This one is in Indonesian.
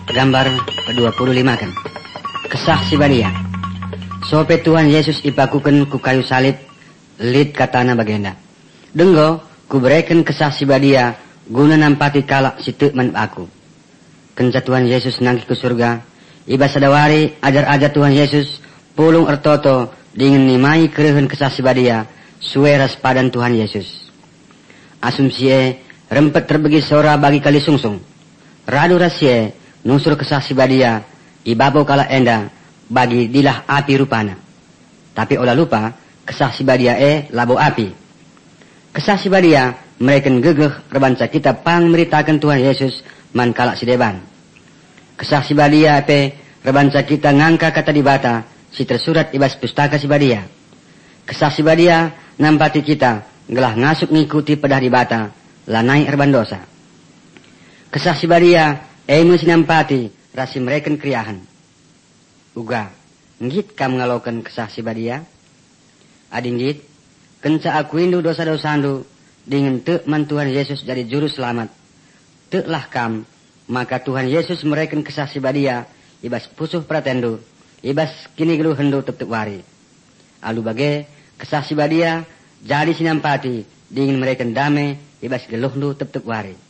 Gambar ke-25 kan. Kesah si badia. Sope Tuhan Yesus ipakukan ku kayu salib, lid katana bagenda. Denggo ku bereken kesah si badia, guna nampati kalak si teman aku. Kenca Tuhan Yesus nangki ke surga, iba sadawari ajar-ajar Tuhan Yesus, pulung ertoto, dingin nimai kerehen kesah si badia, sueras padan Tuhan Yesus. Asumsie, rempet terbegi sora bagi kali sungsung. Radu rasie, nusur kesah si badia, ibabo kala enda, bagi dilah api rupana. Tapi olah lupa, kesah si badia labo api. Kesah si badia, mereka gegeh rebanca kita pang meritakan Tuhan Yesus man kalak si deban. Kesah si badia rebanca kita ngangka kata di bata, si tersurat ibas pustaka si badia. Kesah si badia, nampati kita, gelah ngasuk ngikuti pedah di bata, lanai erban dosa. Kesah si badia, mesti nampati, rasi mereka kriahan. Uga, ngit kam ngalokan kesah si badia. Adinggit, kenca aku indu dosa-dosandu, dengan man Tuhan Yesus jadi juru selamat. Teklah kam, maka Tuhan Yesus mereka kesah si badia, ibas pusuh pratendu, ibas kini geluh hendu tetep wari. Alu bage, kesah si badia, jadi sinampati, dingin mereka damai, ibas geluh hendu tetep wari.